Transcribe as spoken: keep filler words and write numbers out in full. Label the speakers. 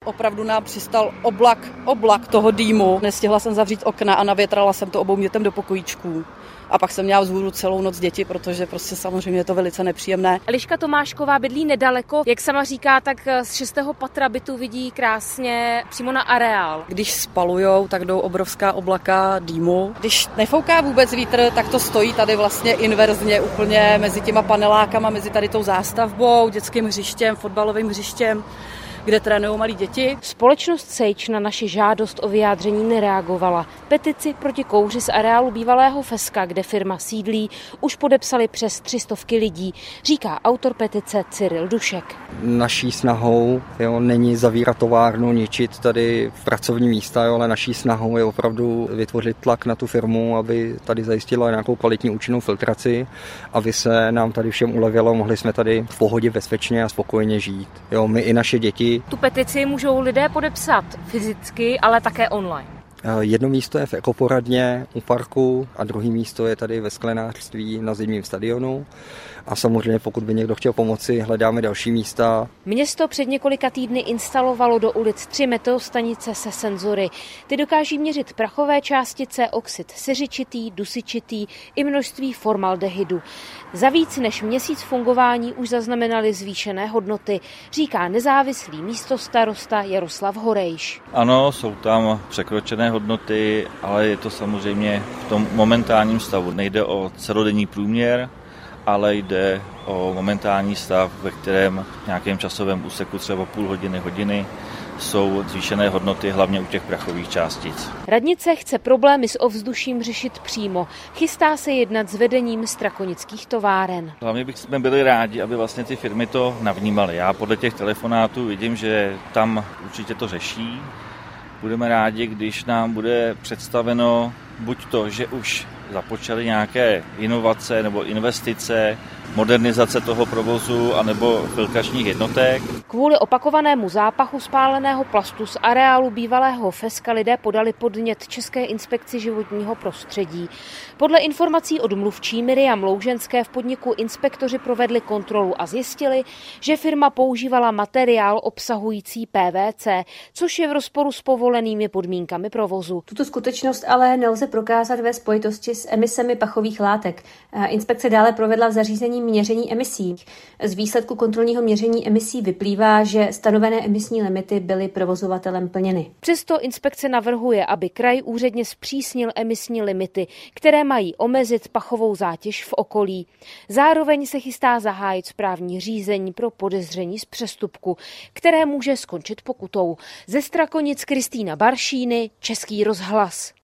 Speaker 1: Opravdu nám přistal oblak, oblak toho dýmu. Nestihla jsem zavřít okna a navětrala jsem to obou dětem do pokojíčků. A pak jsem měla vzhůru celou noc děti, protože prostě samozřejmě je to velice nepříjemné.
Speaker 2: Eliška Tomášková bydlí nedaleko. Jak sama říká, tak z šestého patra bytu vidí krásně přímo na areál.
Speaker 1: Když spalujou, tak jdou obrovská oblaka dýmu. Když nefouká vůbec vítr, tak to stojí tady vlastně inverzně úplně mezi těma panelákama, mezi tady tou zástavbou, dětským hřištěm, fotbalovým hřištěm, kde trénují malí děti.
Speaker 2: Společnost Sejč na naši žádost o vyjádření nereagovala. Petici proti kouři z areálu bývalého Feska, kde firma sídlí, už podepsali přes tři stovky lidí, říká autor petice Cyril Dušek.
Speaker 3: Naší snahou jo, není zavírat továrnu, ničit tady pracovní místa, jo, ale naší snahou je opravdu vytvořit tlak na tu firmu, aby tady zajistila nějakou kvalitní účinnou filtraci, aby se nám tady všem ulevilo, mohli jsme tady v pohodě bezpečně a spokojeně žít. Jo, my i naše děti.
Speaker 2: Tu petici můžou lidé podepsat fyzicky, ale také online.
Speaker 3: Jedno místo je v ekoporadně u parku a druhé místo je tady ve sklenářství na zimním stadionu. A samozřejmě, pokud by někdo chtěl pomoci, hledáme další místa.
Speaker 2: Město před několika týdny instalovalo do ulic tři meteostanice se senzory. Ty dokáží měřit prachové částice, oxid seřičitý, dusičitý i množství formaldehydu. Za víc než měsíc fungování už zaznamenali zvýšené hodnoty, říká nezávislý místostarosta Jaroslav Horejš.
Speaker 4: Ano, jsou tam překročené hodnoty, ale je to samozřejmě v tom momentálním stavu. Nejde o celodenní průměr, ale jde o momentální stav, ve kterém v nějakém časovém úseku třeba půl hodiny, hodiny jsou zvýšené hodnoty hlavně u těch prachových částic.
Speaker 2: Radnice chce problémy s ovzduším řešit přímo. Chystá se jednat s vedením strakonických továren.
Speaker 4: Hlavně bychom byli rádi, aby vlastně ty firmy to navnímaly. Já podle těch telefonátů vidím, že tam určitě to řeší. Budeme rádi, když nám bude představeno buď to, že už započaly nějaké inovace nebo investice, modernizace toho provozu anebo filtračních jednotek.
Speaker 2: Kvůli opakovanému zápachu spáleného plastu z areálu bývalého Feska lidé podali podnět České inspekci životního prostředí. Podle informací od mluvčí Miriam Louženské v podniku inspektoři provedli kontrolu a zjistili, že firma používala materiál obsahující P V C, což je v rozporu s povolenými podmínkami provozu.
Speaker 5: Tuto skutečnost ale nelze prokázat ve spojitosti s emisemi pachových látek. Inspekce dále provedla v zařízení měření emisí. Z výsledku kontrolního měření emisí vyplývá, že stanovené emisní limity byly provozovatelem plněny.
Speaker 2: Přesto inspekce navrhuje, aby kraj úředně zpřísnil emisní limity, které mají omezit pachovou zátěž v okolí. Zároveň se chystá zahájit správní řízení pro podezření z přestupku, které může skončit pokutou. Ze Strakonic Kristýna Baršíny, Český rozhlas.